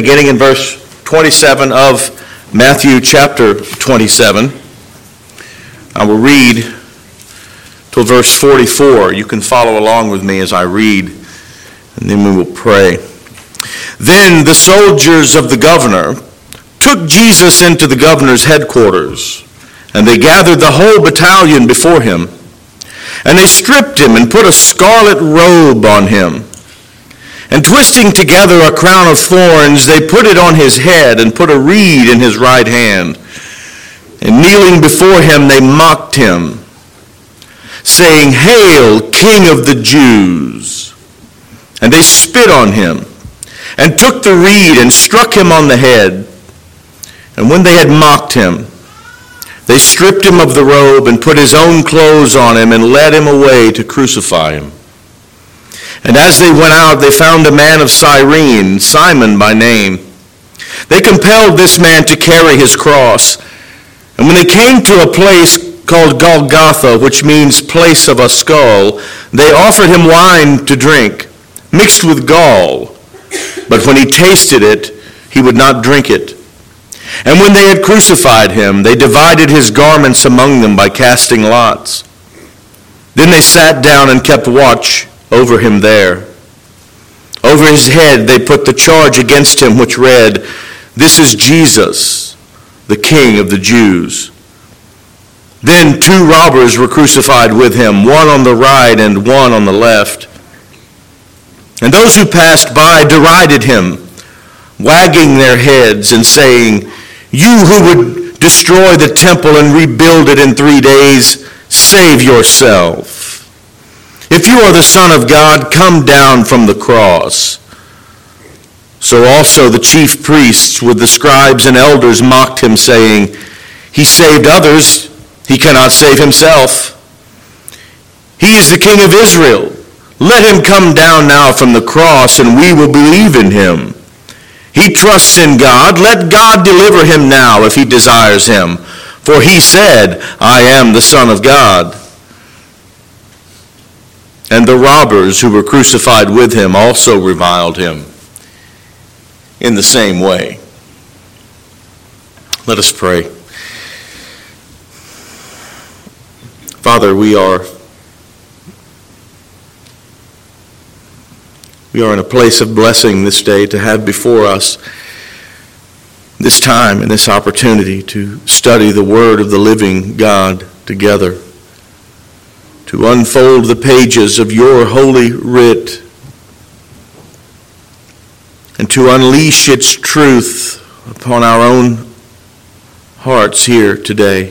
beginning in verse 27 of Matthew chapter 27. I will read till verse 44. You can follow along with me as I read, and then we will pray. Then the soldiers of the governor took Jesus into the governor's headquarters, and they gathered the whole battalion before him. And they stripped him and put a scarlet robe on him. And twisting together a crown of thorns, they put it on his head and put a reed in his right hand. And kneeling before him, they mocked him, saying, "Hail, King of the Jews!" And they spit on him and took the reed and struck him on the head. And when they had mocked him, they stripped him of the robe and put his own clothes on him and led him away to crucify him. And as they went out, they found a man of Cyrene, Simon by name. They compelled this man to carry his cross. And when they came to a place called Golgotha, which means place of a skull, they offered him wine to drink, mixed with gall. But when he tasted it, he would not drink it. And when they had crucified him, they divided his garments among them by casting lots. Then they sat down and kept watch over him there. Over his head they put the charge against him, which read, "This is Jesus, the King of the Jews." Then 2 robbers were crucified with him, one on the right and one on the left. And those who passed by derided him, wagging their heads and saying, "You who would destroy the temple and rebuild it in 3 days, save yourself. If you are the Son of God, come down from the cross." So also the chief priests with the scribes and elders mocked him, saying, "He saved others, he cannot save himself. He is the King of Israel. Let him come down now from the cross, and we will believe in him. He trusts in God. Let God deliver him now if he desires him. For he said, 'I am the Son of God.'" And the robbers who were crucified with him also reviled him in the same way. Let us pray. Father, we are in a place of blessing this day to have before us this time and this opportunity to study the Word of the living God together, to unfold the pages of your holy writ, and to unleash its truth upon our own hearts here today.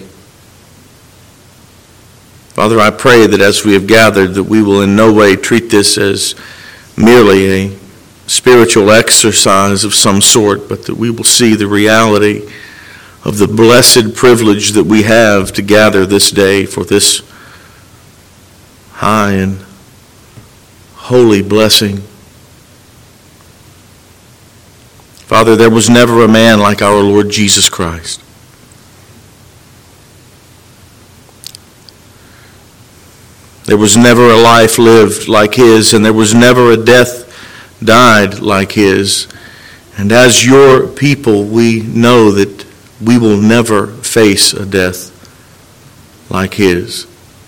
Father, I pray that as we have gathered, that we will in no way treat this as merely a spiritual exercise of some sort, but that we will see the reality of the blessed privilege that we have to gather this day for this high and holy blessing. Father, there was never a man like our Lord Jesus Christ. There was never a life lived like his, and there was never a death died like his. And as your people, we know that we will never face a death like his.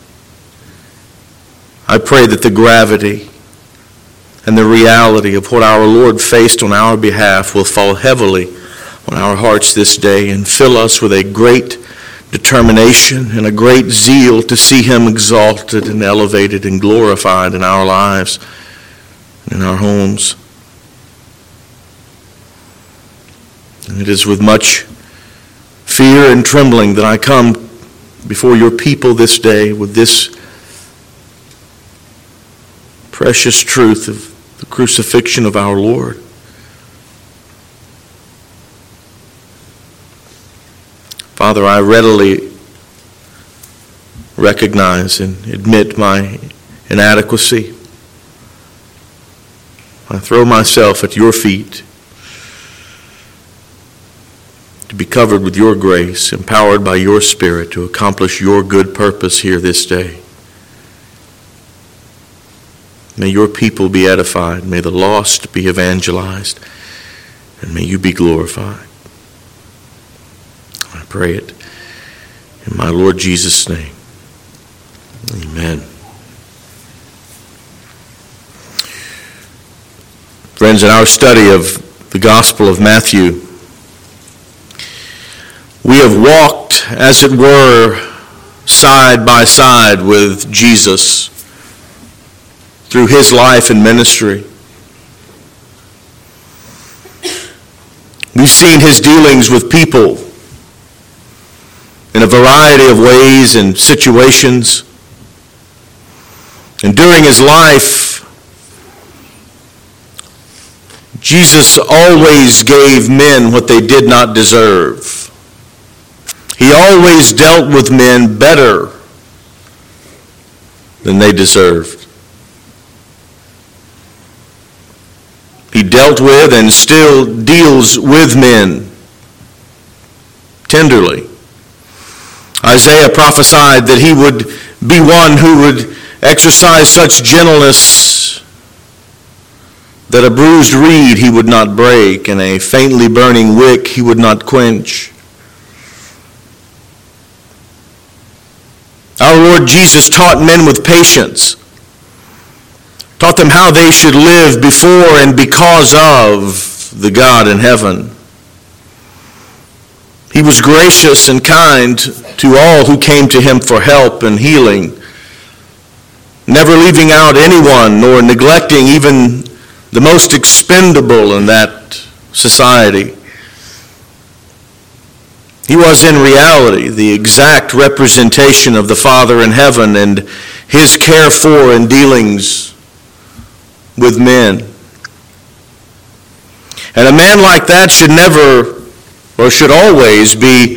I pray that the gravity and the reality of what our Lord faced on our behalf will fall heavily on our hearts this day and fill us with a great determination and a great zeal to see him exalted and elevated and glorified in our lives and in our homes. And it is with much fear and trembling that I come before your people this day with this precious truth of the crucifixion of our Lord. Father, I readily recognize and admit my inadequacy. I throw myself at your feet to be covered with your grace, empowered by your Spirit to accomplish your good purpose here this day. May your people be edified. May the lost be evangelized. and may you be glorified. I pray it in my Lord Jesus' name. Amen. Friends, in our study of the Gospel of Matthew, we have walked, as it were, side by side with Jesus through his life and ministry. We've seen his dealings with people in a variety of ways and situations. And during his life, Jesus always gave men what they did not deserve. He always dealt with men better than they deserved. He dealt with and still deals with men tenderly. Isaiah prophesied that he would be one who would exercise such gentleness that a bruised reed he would not break, and a faintly burning wick he would not quench. Our Lord Jesus taught men with patience, taught them how they should live before and because of the God in heaven. He was gracious and kind to all who came to him for help and healing, never leaving out anyone nor neglecting even the most expendable in that society. He was in reality the exact representation of the Father in heaven and his care for and dealings with men. And a man like that should never, or should always, be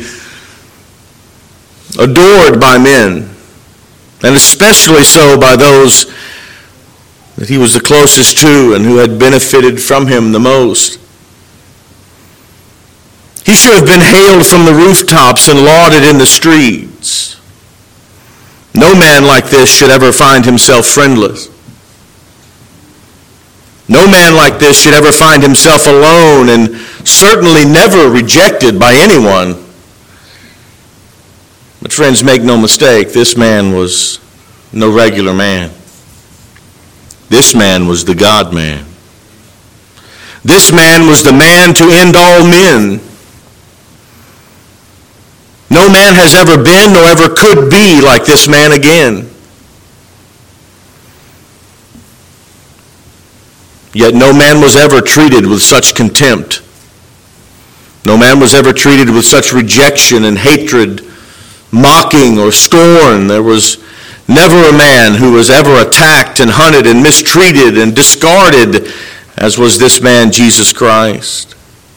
adored by men, and especially so by those that he was the closest to and who had benefited from him the most. He should have been hailed from the rooftops and lauded in the streets. No man like this should ever find himself friendless. No man like this should ever find himself alone, and certainly never rejected by anyone. But friends, make no mistake, this man was no regular man. This man was the God-man. This man was the man to end all men. No man has ever been nor ever could be like this man again. Yet no man was ever treated with such contempt. No man was ever treated with such rejection and hatred, mocking or scorn. There was never a man who was ever attacked and hunted and mistreated and discarded as was this man, Jesus Christ.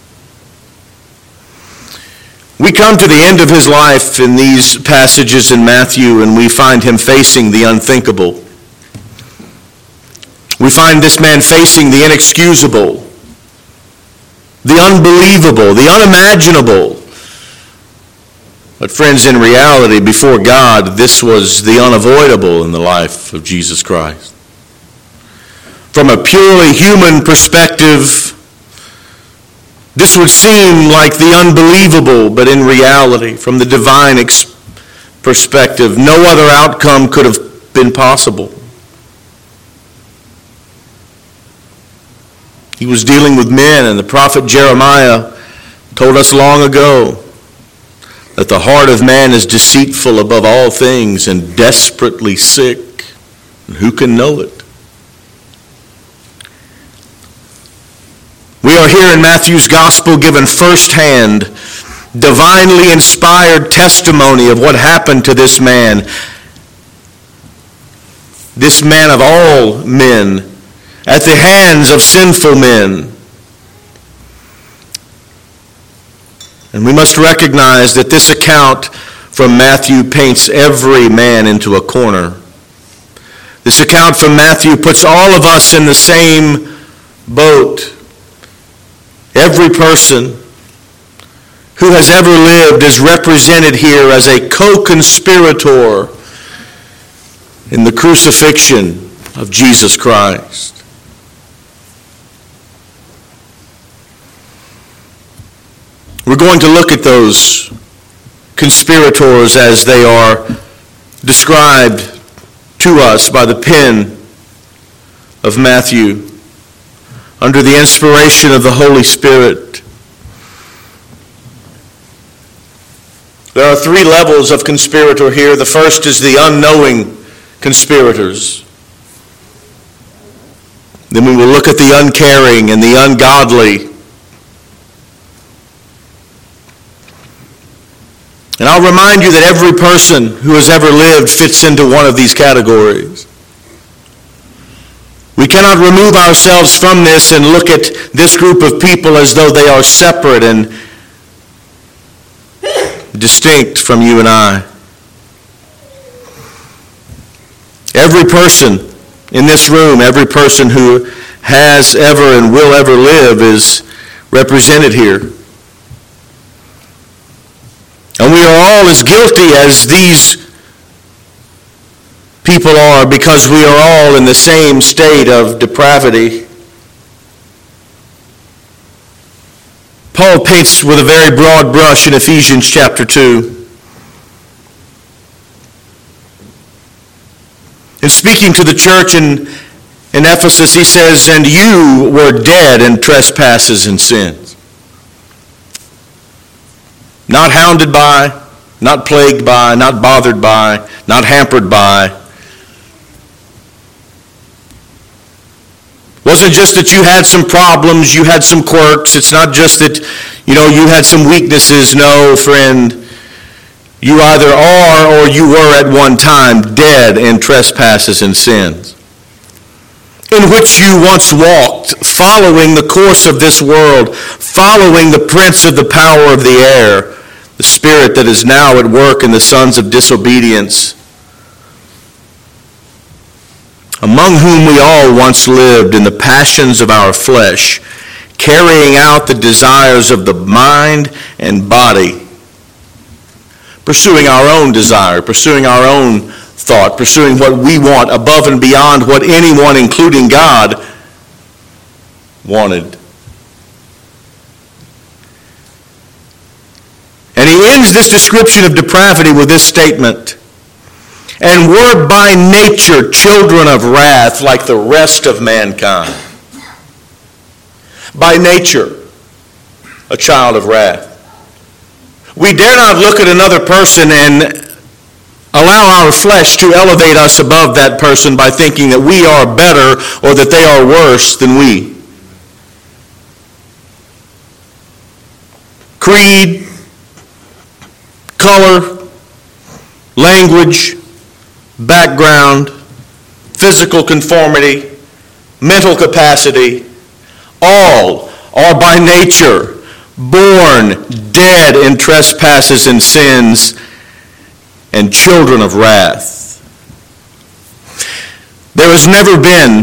We come to the end of his life in these passages in Matthew, and we find him facing the unthinkable. We find this man facing the inexcusable, the unbelievable, the unimaginable. But friends, in reality, before God, this was the unavoidable in the life of Jesus Christ. From a purely human perspective, this would seem like the unbelievable, but in reality, from the divine perspective, no other outcome could have been possible. He was dealing with men, and the prophet Jeremiah told us long ago that the heart of man is deceitful above all things and desperately sick, and who can know it? We are here in Matthew's gospel given firsthand, divinely inspired testimony of what happened to this man of all men, at the hands of sinful men. And we must recognize that this account from Matthew paints every man into a corner. This account from Matthew puts all of us in the same boat. Every person who has ever lived is represented here as a co-conspirator in the crucifixion of Jesus Christ. We're going to look at those conspirators as they are described to us by the pen of Matthew under the inspiration of the Holy Spirit. There are three levels of conspirator here. The first is the unknowing conspirators. Then we will look at the uncaring and the ungodly. And I'll remind you that every person who has ever lived fits into one of these categories. We cannot remove ourselves from this and look at this group of people as though they are separate and distinct from you and I. Every person in this room, every person who has ever and will ever live is represented here. And we are all as guilty as these people are because we are all in the same state of depravity. Paul paints with a very broad brush in Ephesians chapter 2. In speaking to the church in Ephesus, he says, "And you were dead in trespasses and sins." Not hounded by, not plagued by, not bothered by, not hampered by. Wasn't just that you had some problems, you had some quirks. It's not just that, you had some weaknesses. No, friend. You either are or you were at one time dead in trespasses and sins, in which you once walked, following the course of this world, following the prince of the power of the air, the spirit that is now at work in the sons of disobedience, among whom we all once lived in the passions of our flesh, carrying out the desires of the mind and body, pursuing our own desire, pursuing our own thought, pursuing what we want above and beyond what anyone, including God, wanted. And he ends this description of depravity with this statement: "And were by nature children of wrath like the rest of mankind." By nature, a child of wrath. We dare not look at another person and allow our flesh to elevate us above that person by thinking that we are better or that they are worse than we. Creed, color, language, background, physical conformity, mental capacity, all are by nature born dead in trespasses and sins and children of wrath. There has never been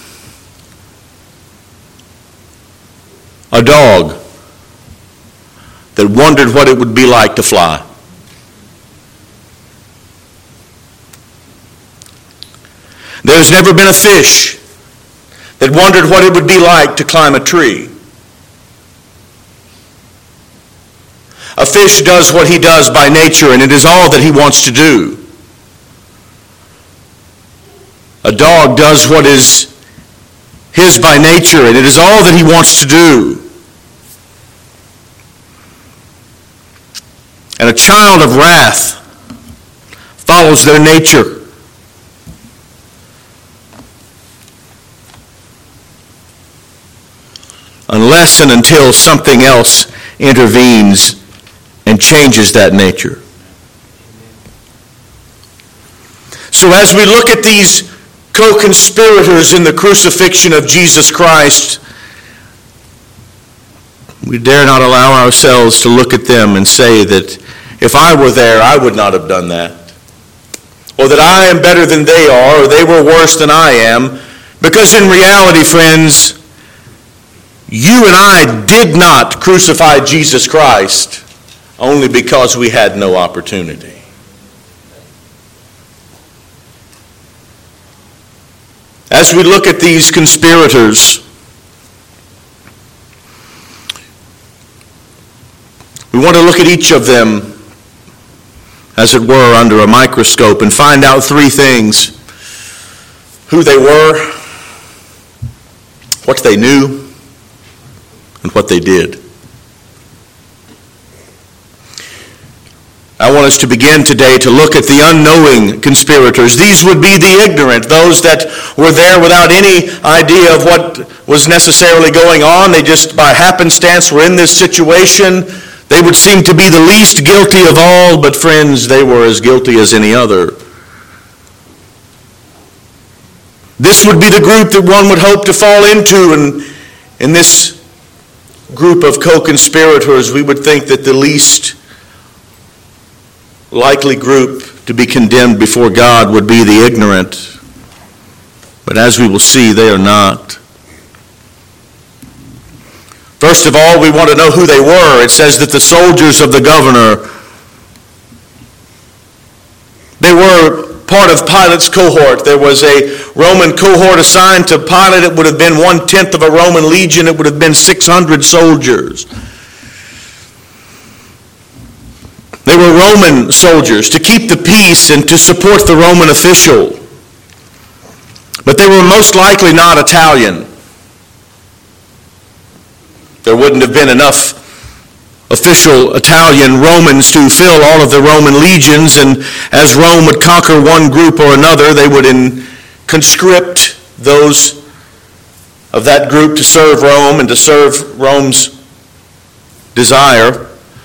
a dog that wondered what it would be like to fly. There's never been a fish that wondered what it would be like to climb a tree. A fish does what he does by nature, and it is all that he wants to do. A dog does what is his by nature, and it is all that he wants to do. And a child of wrath follows their nature. Unless and until something else intervenes and changes that nature. So as we look at these co-conspirators in the crucifixion of Jesus Christ, we dare not allow ourselves to look at them and say that if I were there, I would not have done that. Or that I am better than they are, or they were worse than I am. Because in reality, friends, you and I did not crucify Jesus Christ only because we had no opportunity. As we look at these conspirators, We want to look at each of them, as it were, under a microscope and find out three things: who they were, what they knew, and what they did. I want us to begin today to look at the unknowing conspirators. These would be the ignorant, those that were there without any idea of what was necessarily going on. They just by happenstance were in this situation. They would seem to be the least guilty of all, but friends, they were as guilty as any other. This would be the group that one would hope to fall into, and in this group of co-conspirators, we would think that the least likely group to be condemned before God would be the ignorant. But as we will see, they are not. First of all, we want to know who they were. It says that the soldiers of the governor, they were part of Pilate's cohort. There was a Roman cohort assigned to Pilate. It would have been 1/10 of a Roman legion. It would have been 600 soldiers. They were Roman soldiers to keep the peace and to support the Roman official. But they were most likely not Italian. There wouldn't have been enough official Italian Romans to fill all of the Roman legions, and as Rome would conquer one group or another, they would conscript those of that group to serve Rome and to serve Rome's desire.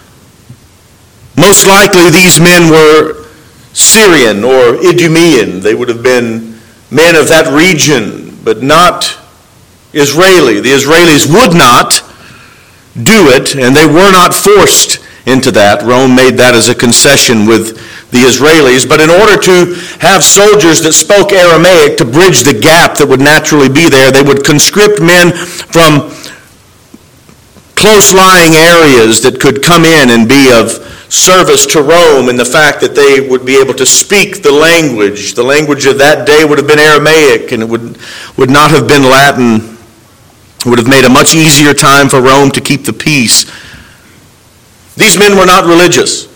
Most likely these men were Syrian or Idumean. They would have been men of that region, but not Israeli. The Israelis would not do it, and they were not forced into that. Rome made that as a concession with the Israelis. But in order to have soldiers that spoke Aramaic to bridge the gap that would naturally be there, they would conscript men from close-lying areas that could come in and be of service to Rome, in the fact that they would be able to speak the language. The language of that day would have been Aramaic, and it would not have been Latin. It would have made a much easier time for Rome to keep the peace. These men were not religious.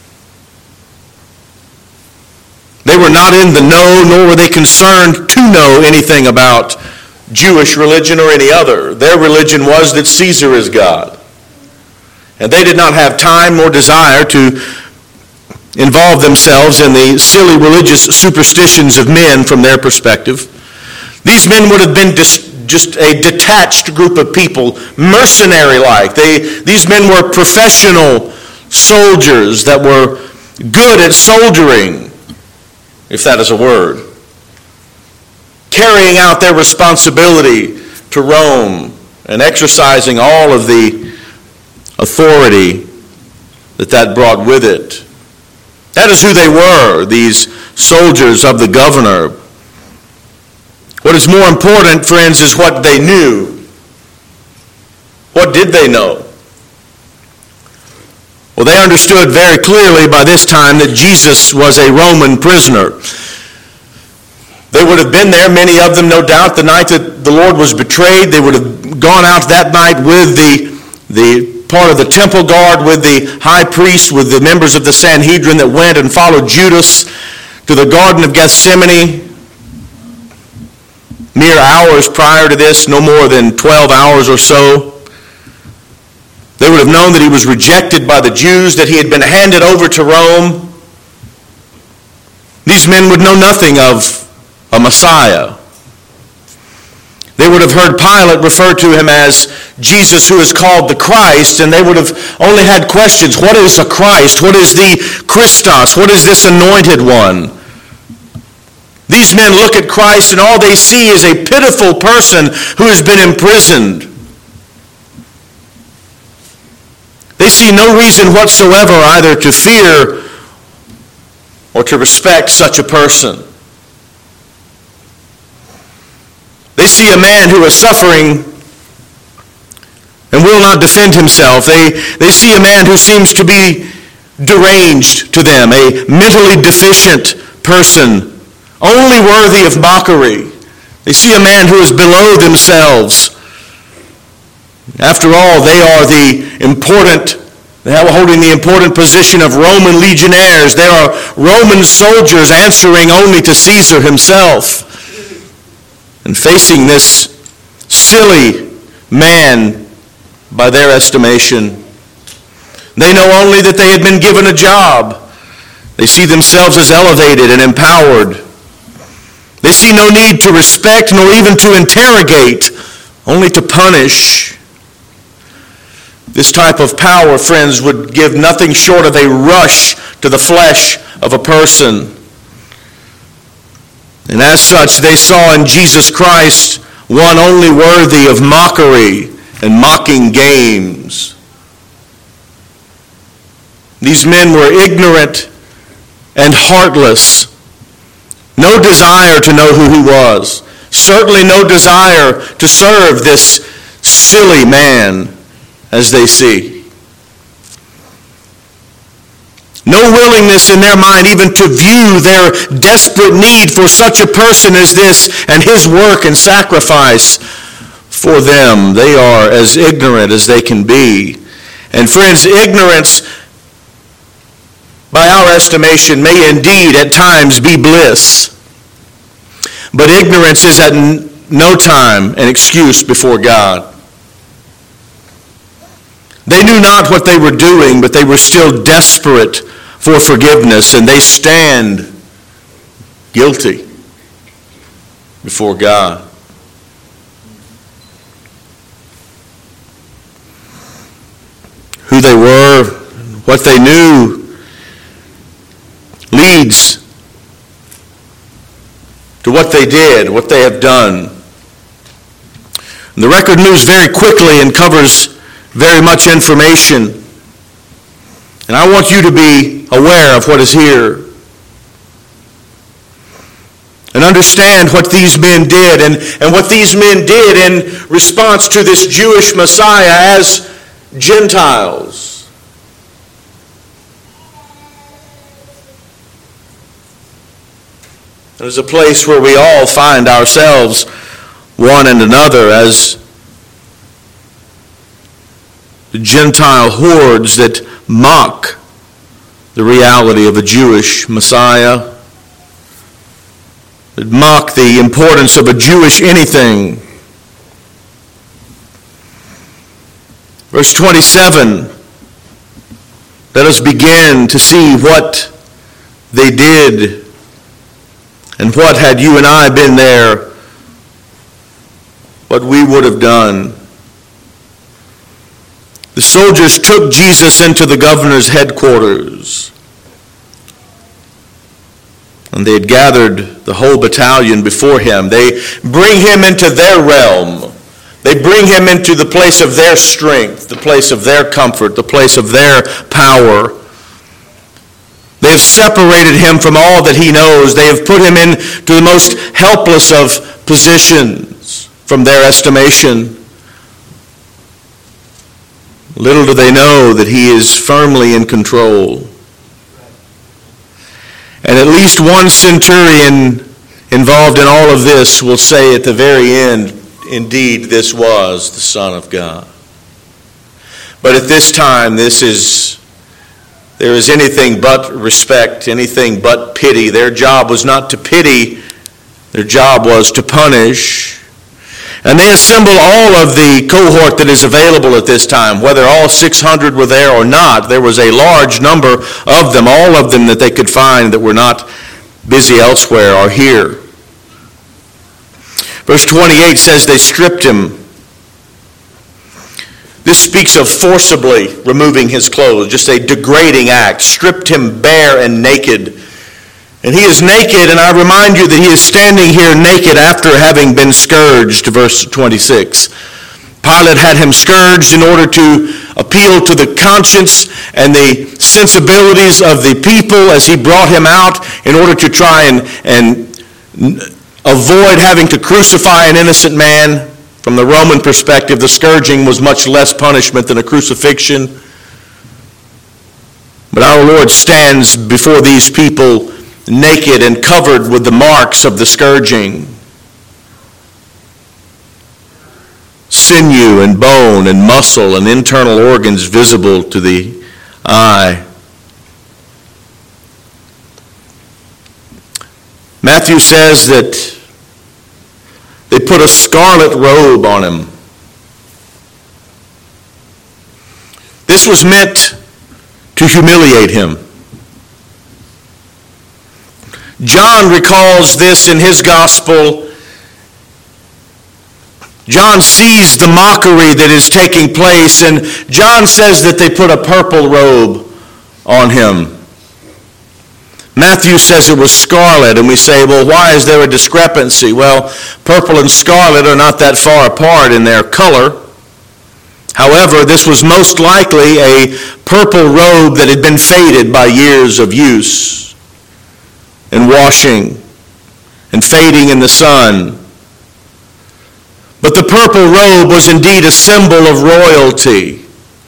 They were not in the know, nor were they concerned to know anything about Jewish religion or any other. Their religion was that Caesar is God. And they did not have time nor desire to involve themselves in the silly religious superstitions of men from their perspective. These men would have been just a detached group of people, mercenary-like. These men were professional soldiers that were good at soldiering, if that is a word, carrying out their responsibility to Rome and exercising all of the authority that brought with it. That is who they were, these soldiers of the governor. What is more important, friends, is what they knew. What did they know? Well, they understood very clearly by this time that Jesus was a Roman prisoner. They would have been there, many of them, no doubt, the night that the Lord was betrayed. They would have gone out that night with the part of the temple guard, with the high priest, with the members of the Sanhedrin that went and followed Judas to the Garden of Gethsemane. Mere hours prior to this, no more than 12 hours or so. They would have known that he was rejected by the Jews, that he had been handed over to Rome. These men would know nothing of a Messiah. They would have heard Pilate refer to him as Jesus, who is called the Christ, and they would have only had questions. What is a Christ? What is the Christos? What is this anointed one? These men look at Christ, and all they see is a pitiful person who has been imprisoned. They see no reason whatsoever either to fear or to respect such a person. They see a man who is suffering and will not defend himself. They see a man who seems to be deranged to them, a mentally deficient person, only worthy of mockery. They see a man who is below themselves. After all, they are the important They were holding the important position of Roman legionnaires. They are Roman soldiers answering only to Caesar himself. And facing this silly man, by their estimation, they know only that they had been given a job. They see themselves as elevated and empowered. They see no need to respect nor even to interrogate, only to punish. This type of power, friends, would give nothing short of a rush to the flesh of a person. And as such, they saw in Jesus Christ one only worthy of mockery and mocking games. These men were ignorant and heartless. No desire to know who he was. Certainly no desire to serve this silly man as they see. No willingness in their mind even to view their desperate need for such a person as this and his work and sacrifice for them. They are as ignorant as they can be. And friends, ignorance, by our estimation, may indeed at times be bliss. But ignorance is at no time an excuse before God. They knew not what they were doing, but they were still desperate for forgiveness, and they stand guilty before God. Who they were, what they knew, leads to what they did, what they have done. And the record moves very quickly and covers very much information. And I want you to be aware of what is here. And understand what these men did and what these men did in response to this Jewish Messiah as Gentiles. It is a place where we all find ourselves, one and another, as the Gentile hordes that mock the reality of a Jewish Messiah, that mock the importance of a Jewish anything. Verse 27, let us begin to see what they did and what, had you and I been there, what we would have done. The soldiers took Jesus into the governor's headquarters, and they had gathered the whole battalion before him. They bring him into their realm. They bring him into the place of their strength, the place of their comfort, the place of their power. They have separated him from all that he knows. They have put him into the most helpless of positions from their estimation. Little do they know that he is firmly in control. And at least one centurion involved in all of this will say at the very end, indeed, this was the Son of God. But at this time, there is anything but respect, anything but pity. Their job was not to pity, their job was to punish. And they assemble all of the cohort that is available at this time, whether all 600 were there or not. There was a large number of them, all of them that they could find that were not busy elsewhere or here. Verse 28 says they stripped him. This speaks of forcibly removing his clothes, just a degrading act. Stripped him bare and naked. And he is naked, and I remind you that he is standing here naked after having been scourged, verse 26. Pilate had him scourged in order to appeal to the conscience and the sensibilities of the people as he brought him out in order to try and avoid having to crucify an innocent man. From the Roman perspective, the scourging was much less punishment than a crucifixion. But our Lord stands before these people naked and covered with the marks of the scourging. Sinew and bone and muscle and internal organs visible to the eye. Matthew says that they put a scarlet robe on him. This was meant to humiliate him. John recalls this in his gospel. John sees the mockery that is taking place, and John says that they put a purple robe on him. Matthew says it was scarlet, and we say, well, why is there a discrepancy? Well, purple and scarlet are not that far apart in their color. However, this was most likely a purple robe that had been faded by years of use and washing and fading in the sun. But the purple robe was indeed a symbol of royalty.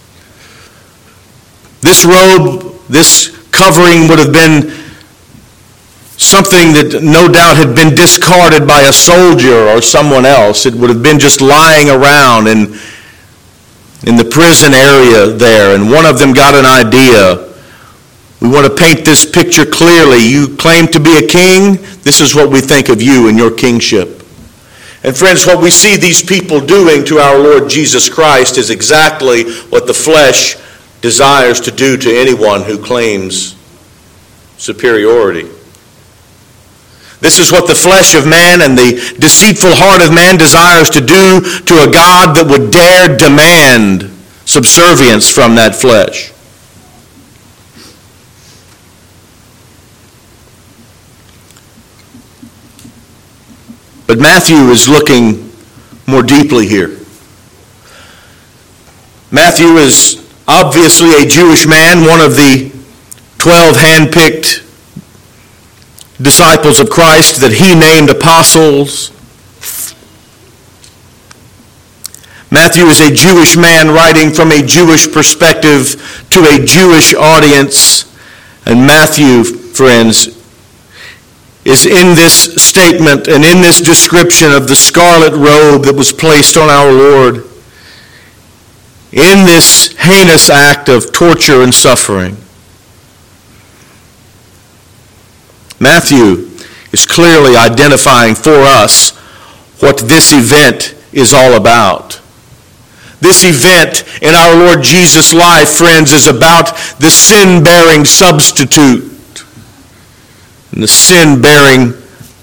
This robe, this covering would have been something that no doubt had been discarded by a soldier or someone else. It would have been just lying around in the prison area there, and one of them got an idea. We want to paint this picture clearly. You claim to be a king. This is what we think of you and your kingship. And friends, what we see these people doing to our Lord Jesus Christ is exactly what the flesh desires to do to anyone who claims superiority. This is what the flesh of man and the deceitful heart of man desires to do to a God that would dare demand subservience from that flesh. But Matthew is looking more deeply here. Matthew is obviously a Jewish man, one of the 12 handpicked disciples of Christ that he named apostles. Matthew is a Jewish man writing from a Jewish perspective to a Jewish audience. And Matthew, friends, is in this statement and in this description of the scarlet robe that was placed on our Lord, in this heinous act of torture and suffering. Matthew is clearly identifying for us what this event is all about. This event in our Lord Jesus' life, friends, is about the sin-bearing substitute and the sin-bearing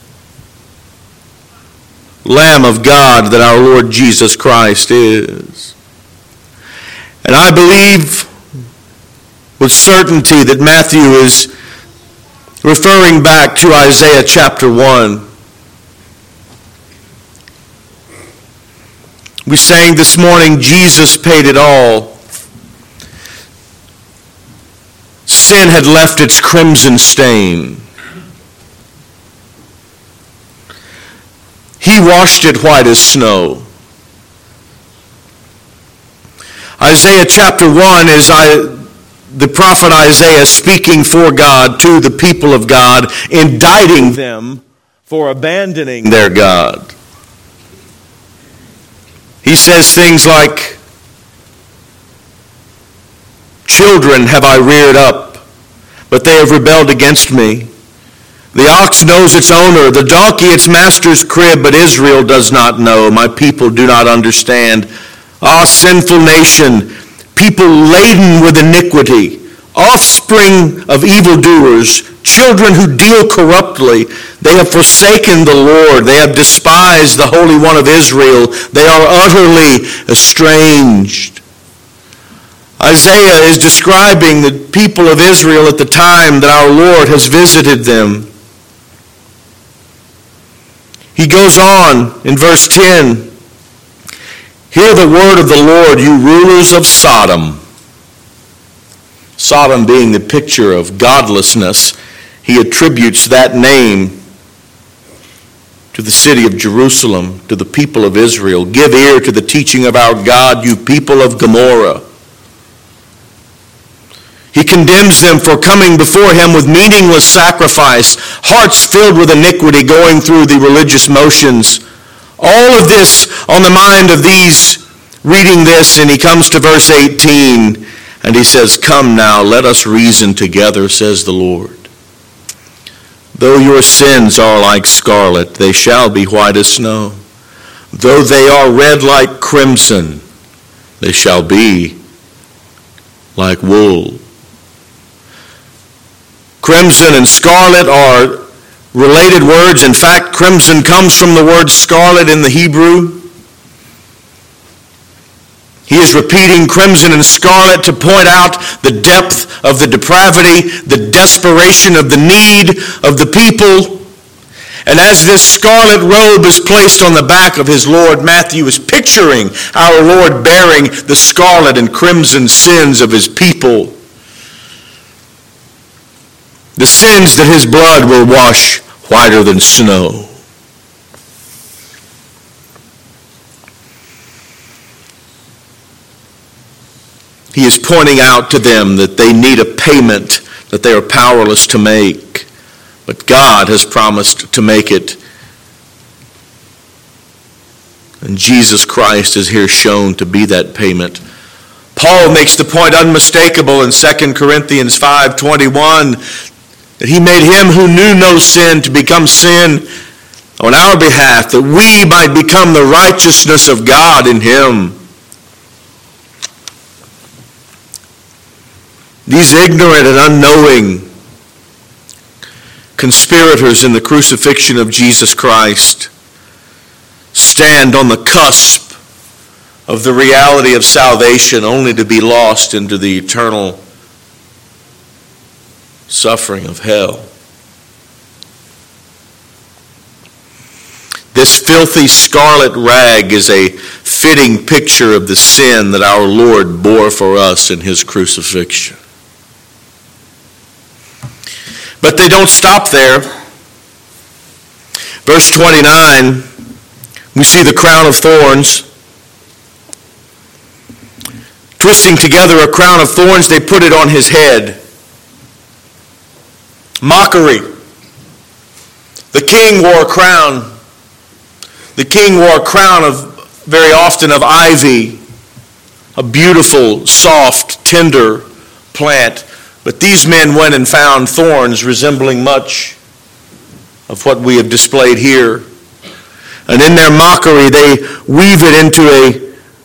Lamb of God that our Lord Jesus Christ is. And I believe with certainty that Matthew is referring back to Isaiah chapter 1. We sang this morning, Jesus paid it all. Sin had left its crimson stain. He washed it white as snow. Isaiah chapter 1 is the prophet Isaiah speaking for God to the people of God, indicting them for abandoning their God. He says things like, "Children have I reared up, but they have rebelled against me. The ox knows its owner, the donkey its master's crib, but Israel does not know. My people do not understand. Ah, sinful nation, people laden with iniquity, offspring of evildoers, children who deal corruptly. They have forsaken the Lord. They have despised the Holy One of Israel. They are utterly estranged." Isaiah is describing the people of Israel at the time that our Lord has visited them. He goes on in verse 10, "Hear the word of the Lord, you rulers of Sodom." Sodom being the picture of godlessness, he attributes that name to the city of Jerusalem, to the people of Israel. "Give ear to the teaching of our God, you people of Gomorrah." He condemns them for coming before him with meaningless sacrifice, hearts filled with iniquity, going through the religious motions. All of this on the mind of these reading this, and he comes to verse 18, And he says, "Come now, let us reason together, says the Lord. Though your sins are like scarlet, they shall be white as snow. Though they are red like crimson, they shall be like wool." Crimson and scarlet are related words. In fact, crimson comes from the word scarlet in the Hebrew. He is repeating crimson and scarlet to point out the depth of the depravity, the desperation of the need of the people. And as this scarlet robe is placed on the back of his Lord, Matthew is picturing our Lord bearing the scarlet and crimson sins of his people. The sins that his blood will wash whiter than snow. He is pointing out to them that they need a payment that they are powerless to make. But God has promised to make it. And Jesus Christ is here shown to be that payment. Paul makes the point unmistakable in 2 Corinthians 5:21 that he made him who knew no sin to become sin on our behalf, that we might become the righteousness of God in him. These ignorant and unknowing conspirators in the crucifixion of Jesus Christ stand on the cusp of the reality of salvation, only to be lost into the eternal suffering of hell. This filthy scarlet rag is a fitting picture of the sin that our Lord bore for us in his crucifixion. But they don't stop there. Verse 29, we see the crown of thorns. Twisting together a crown of thorns, they put it on his head. Mockery. The king wore a crown. The king wore a crown very often of ivy, a beautiful, soft, tender plant. But these men went and found thorns resembling much of what we have displayed here. And in their mockery, they weave it into a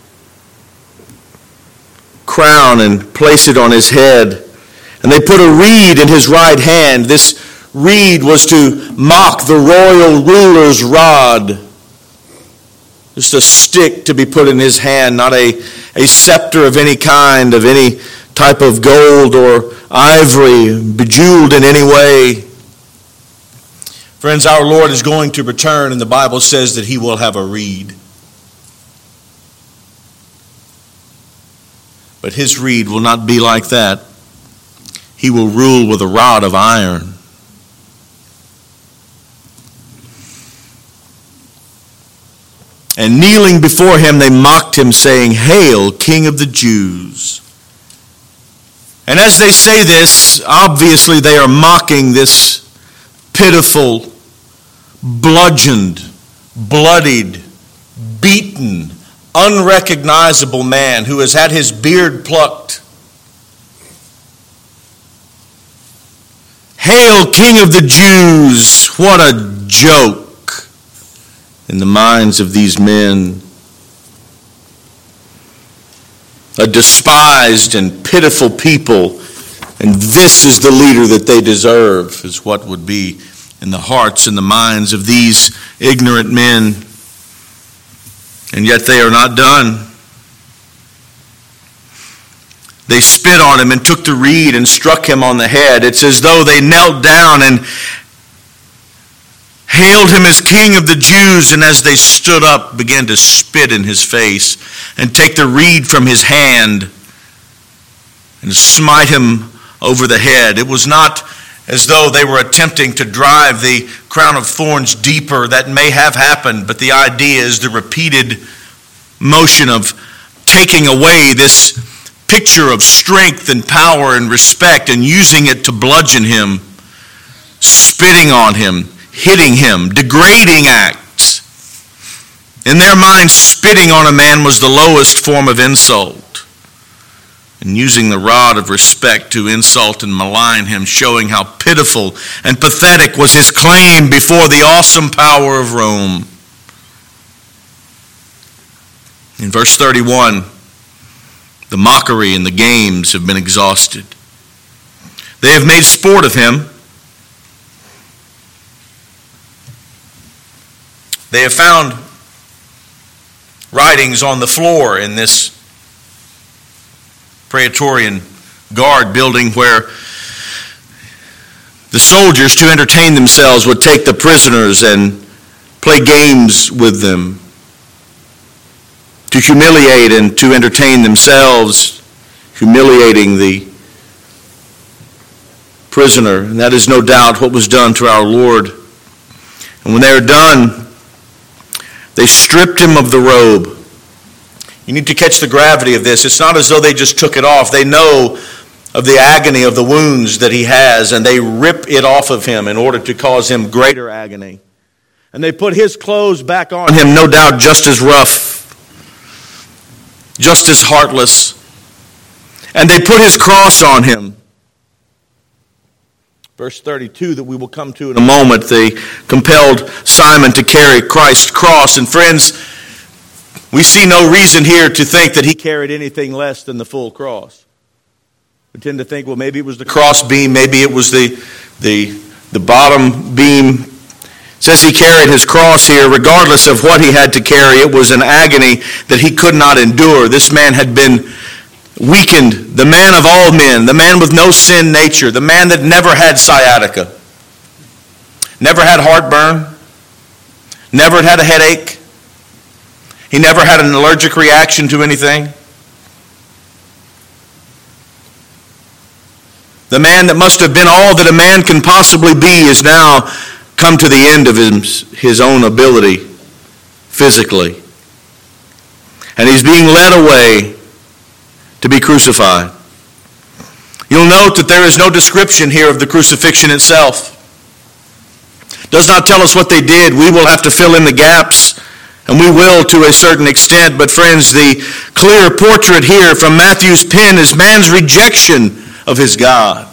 crown and place it on his head. And they put a reed in his right hand. This reed was to mock the royal ruler's rod. Just a stick to be put in his hand, not a scepter of any kind, of any type of gold or ivory, bejeweled in any way. Friends, our Lord is going to return, and the Bible says that he will have a reed. But his reed will not be like that. He will rule with a rod of iron. And kneeling before him, they mocked him, saying, "Hail, King of the Jews." And as they say this, obviously they are mocking this pitiful, bludgeoned, bloodied, beaten, unrecognizable man who has had his beard plucked. "Hail, King of the Jews." What a joke in the minds of these men. A despised and pitiful people, and this is the leader that they deserve, is what would be in the hearts and the minds of these ignorant men. And yet they are not done. They spit on him and took the reed and struck him on the head. It's as though they knelt down and hailed him as King of the Jews, and as they stood up, began to spit in his face and take the reed from his hand and smite him over the head. It was not as though they were attempting to drive the crown of thorns deeper. That may have happened, but the idea is the repeated motion of taking away this picture of strength and power and respect and using it to bludgeon him, spitting on him, hitting him, degrading acts. In their minds, spitting on a man was the lowest form of insult. and using the rod of respect to insult and malign him, showing how pitiful and pathetic was his claim before the awesome power of Rome. In verse 31, the mockery and the games have been exhausted. They have made sport of him. They have found writings on the floor in this Praetorian Guard building where the soldiers, to entertain themselves, would take the prisoners and play games with them, to humiliate and to entertain themselves, humiliating the prisoner. And that is no doubt what was done to our Lord. And when they are done, they stripped him of the robe. You need to catch the gravity of this. It's not as though they just took it off. They know of the agony of the wounds that he has, and they rip it off of him in order to cause him greater agony. And they put his clothes back on him, no doubt just as rough, just as heartless. And they put his cross on him. Verse 32 that we will come to in a moment, they compelled Simon to carry Christ's cross. And friends, we see no reason here to think that he carried anything less than the full cross. We tend to think, well, maybe it was the cross beam, maybe it was the bottom beam. It says he carried his cross here. Regardless of what he had to carry, it was an agony that he could not endure. This man had been weakened, the man of all men, the man with no sin nature, the man that never had sciatica, never had heartburn, never had a headache. He never had an allergic reaction to anything. The man that must have been all that a man can possibly be is now come to the end of his own ability physically. And he's being led away to be crucified. You'll note that there is no description here of the crucifixion itself. It does not tell us what they did. We will have to fill in the gaps, and we will to a certain extent. But friends, the clear portrait here from Matthew's pen is man's rejection of his God.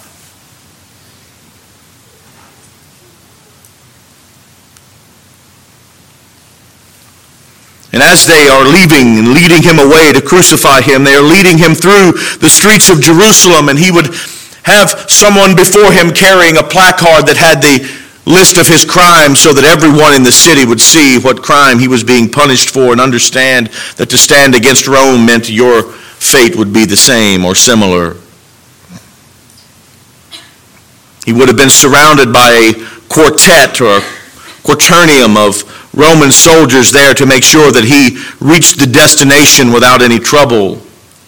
And as they are leaving and leading him away to crucify him, they are leading him through the streets of Jerusalem, and he would have someone before him carrying a placard that had the list of his crimes so that everyone in the city would see what crime he was being punished for and understand that to stand against Rome meant your fate would be the same or similar. He would have been surrounded by a quartet or quaternium of Roman soldiers there to make sure that he reached the destination without any trouble,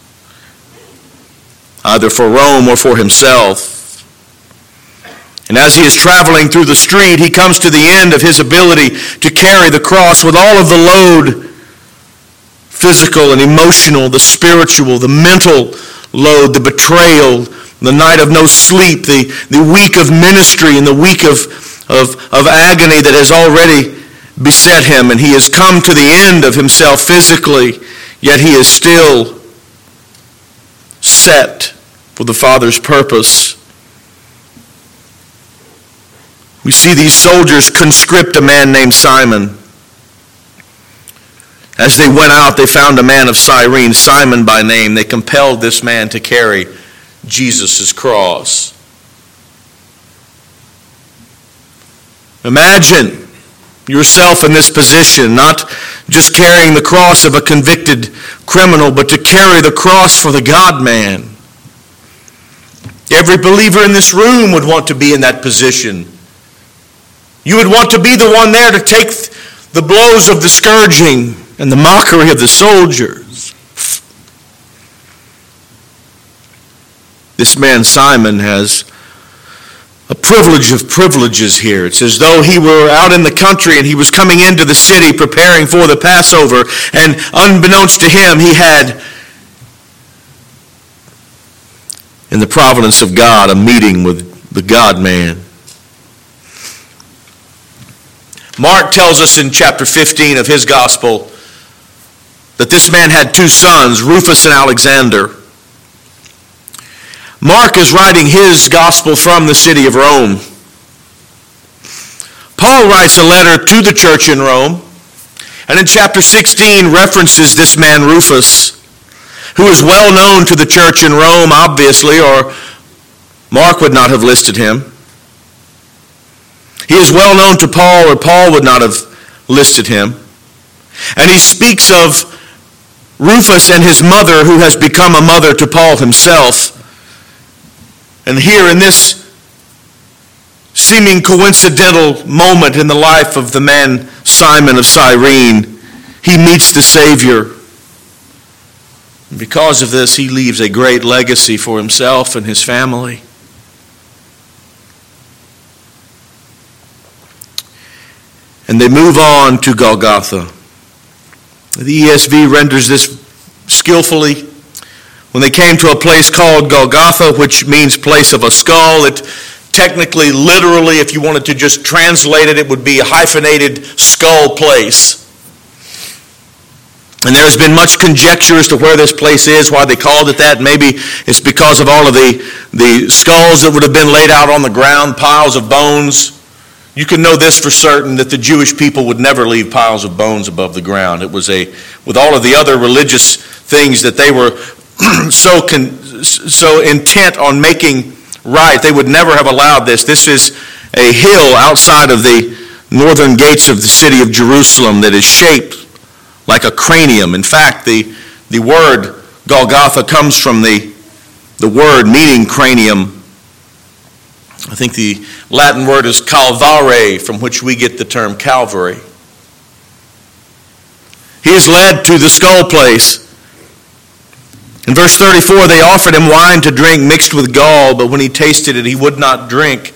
either for Rome or for himself. And as he is traveling through the street, he comes to the end of his ability to carry the cross with all of the load, physical and emotional, the spiritual, the mental load, the betrayal, the night of no sleep, the week of ministry and the week of agony that has already beset him, and he has come to the end of himself physically, yet he is still set for the Father's purpose. We see these soldiers conscript a man named Simon. As they went out, they found a man of Cyrene, Simon by name. They compelled this man to carry Jesus' cross. Imagine yourself in this position, not just carrying the cross of a convicted criminal, but to carry the cross for the God-man. Every believer in this room would want to be in that position. You would want to be the one there to take the blows of the scourging and the mockery of the soldiers. This man Simon has a privilege of privileges here. It's as though he were out in the country and he was coming into the city preparing for the Passover, and unbeknownst to him, he had, in the providence of God, a meeting with the God-man. Mark tells us in chapter 15 of his gospel that this man had two sons, Rufus and Alexander. Mark is writing his gospel from the city of Rome. Paul writes a letter to the church in Rome, and in chapter 16 references this man Rufus, who is well known to the church in Rome, obviously, or Mark would not have listed him. He is well known to Paul, or Paul would not have listed him. And he speaks of Rufus and his mother, who has become a mother to Paul himself. And here in this seeming coincidental moment in the life of the man Simon of Cyrene, he meets the Savior. And because of this, he leaves a great legacy for himself and his family. And they move on to Golgotha. The ESV renders this skillfully. When they came to a place called Golgotha, which means place of a skull, it technically, literally, if you wanted to just translate it, it would be a hyphenated skull place. And there has been much conjecture as to where this place is, why they called it that. Maybe it's because of all of the skulls that would have been laid out on the ground, piles of bones. You can know this for certain, that the Jewish people would never leave piles of bones above the ground. It was with all of the other religious things that they were so intent on making right, they would never have allowed this. This is a hill outside of the northern gates of the city of Jerusalem that is shaped like a cranium. In fact, the word Golgotha comes from the word meaning cranium. I think the Latin word is calvare, from which we get the term Calvary. He is led to the skull place. In verse 34, they offered him wine to drink mixed with gall, but when he tasted it, he would not drink.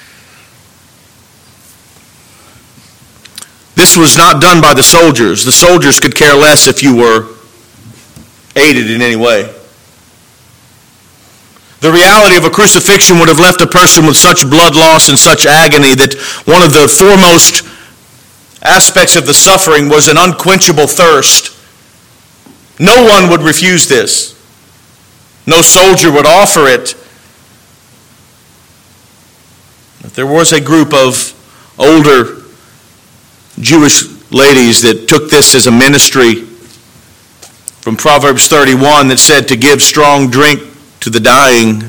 This was not done by the soldiers. The soldiers could care less if you were aided in any way. The reality of a crucifixion would have left a person with such blood loss and such agony that one of the foremost aspects of the suffering was an unquenchable thirst. No one would refuse this. No soldier would offer it. But there was a group of older Jewish ladies that took this as a ministry from Proverbs 31 that said to give strong drink to the dying.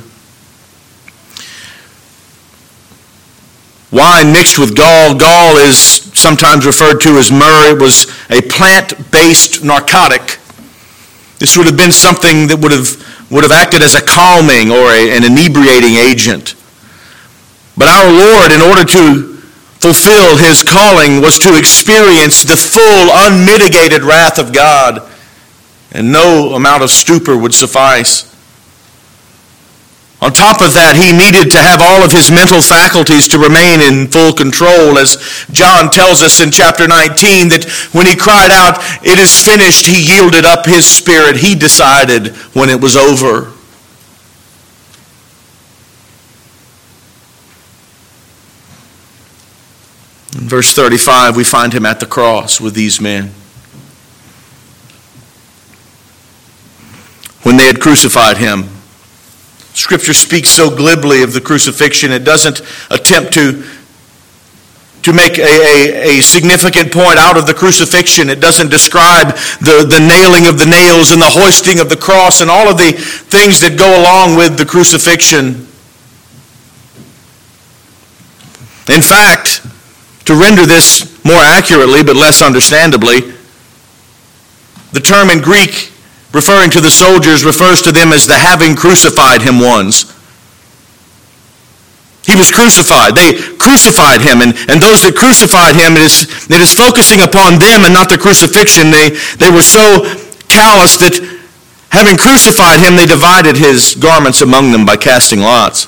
Wine mixed with gall. Gall is sometimes referred to as myrrh. It was a plant-based narcotic. This would have been something that would have acted as a calming or an inebriating agent. But our Lord, in order to fulfill his calling, was to experience the full, unmitigated wrath of God, and no amount of stupor would suffice. On top of that, he needed to have all of his mental faculties to remain in full control, as John tells us in chapter 19, that when he cried out, "It is finished," he yielded up his spirit. He decided when it was over. In verse 35, we find him at the cross with these men. When they had crucified him, Scripture speaks so glibly of the crucifixion, it doesn't attempt to make a significant point out of the crucifixion. It doesn't describe the nailing of the nails and the hoisting of the cross and all of the things that go along with the crucifixion. In fact, to render this more accurately but less understandably, the term in Greek referring to the soldiers refers to them as the having crucified him ones. He was crucified. They crucified him, and those that crucified him, it is focusing upon them and not the crucifixion. They were so callous that having crucified him, they divided his garments among them by casting lots.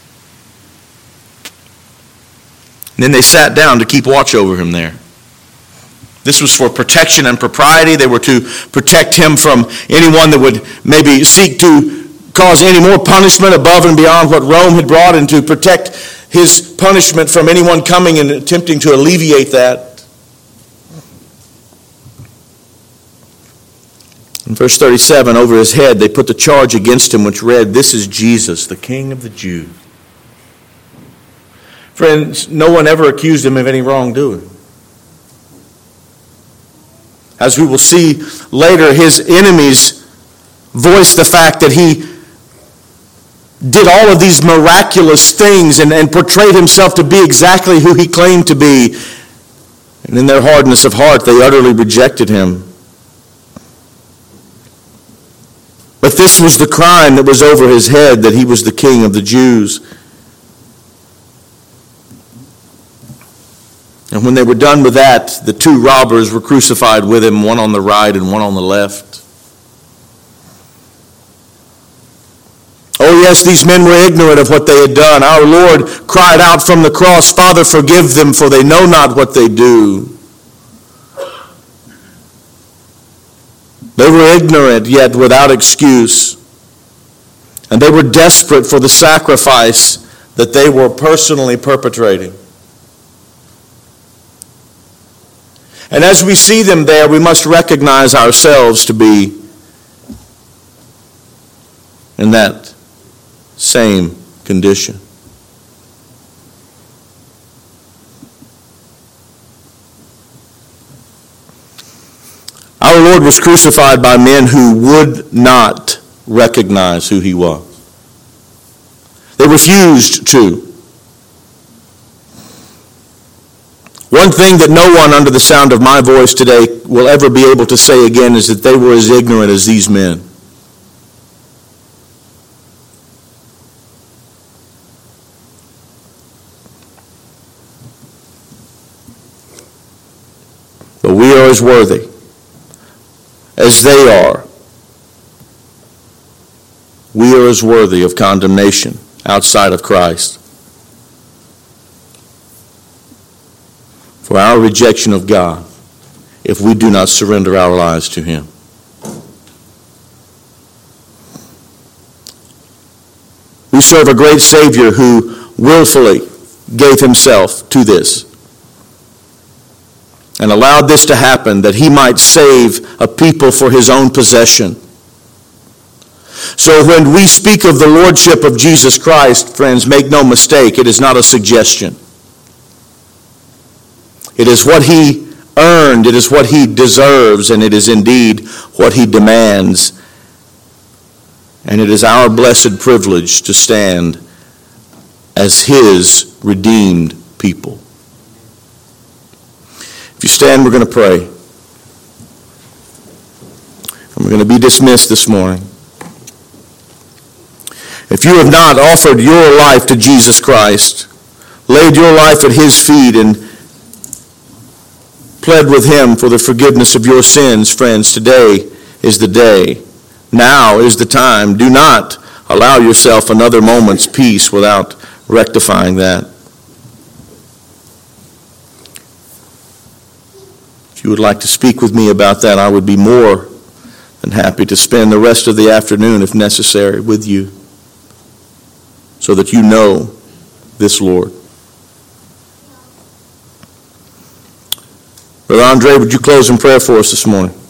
And then they sat down to keep watch over him there. This was for protection and propriety. They were to protect him from anyone that would maybe seek to cause any more punishment above and beyond what Rome had brought, and to protect his punishment from anyone coming and attempting to alleviate that. In verse 37, over his head, they put the charge against him, which read, "This is Jesus, the King of the Jews." Friends, no one ever accused him of any wrongdoing. As we will see later, his enemies voiced the fact that he did all of these miraculous things and portrayed himself to be exactly who he claimed to be. And in their hardness of heart, they utterly rejected him. But this was the crime that was over his head, that he was the King of the Jews. And when they were done with that, the two robbers were crucified with him, one on the right and one on the left. Oh yes, these men were ignorant of what they had done. Our Lord cried out from the cross, "Father, forgive them, for they know not what they do." They were ignorant, yet without excuse. And they were desperate for the sacrifice that they were personally perpetrating. And as we see them there, we must recognize ourselves to be in that same condition. Our Lord was crucified by men who would not recognize who he was. They refused to. One thing that no one under the sound of my voice today will ever be able to say again is that they were as ignorant as these men. But we are as worthy as they are. We are as worthy of condemnation outside of Christ for our rejection of God if we do not surrender our lives to him. We serve a great Savior who willfully gave himself to this and allowed this to happen that he might save a people for his own possession. So when we speak of the Lordship of Jesus Christ, friends, make no mistake, it is not a suggestion. It is what he earned, it is what he deserves, and it is indeed what he demands. And it is our blessed privilege to stand as his redeemed people. If you stand, we're going to pray. And we're going to be dismissed this morning. If you have not offered your life to Jesus Christ, laid your life at his feet and pled with him for the forgiveness of your sins, friends, today is the day. Now is the time. Do not allow yourself another moment's peace without rectifying that. If you would like to speak with me about that, I would be more than happy to spend the rest of the afternoon, if necessary, with you so that you know this Lord. Brother Andre, would you close in prayer for us this morning?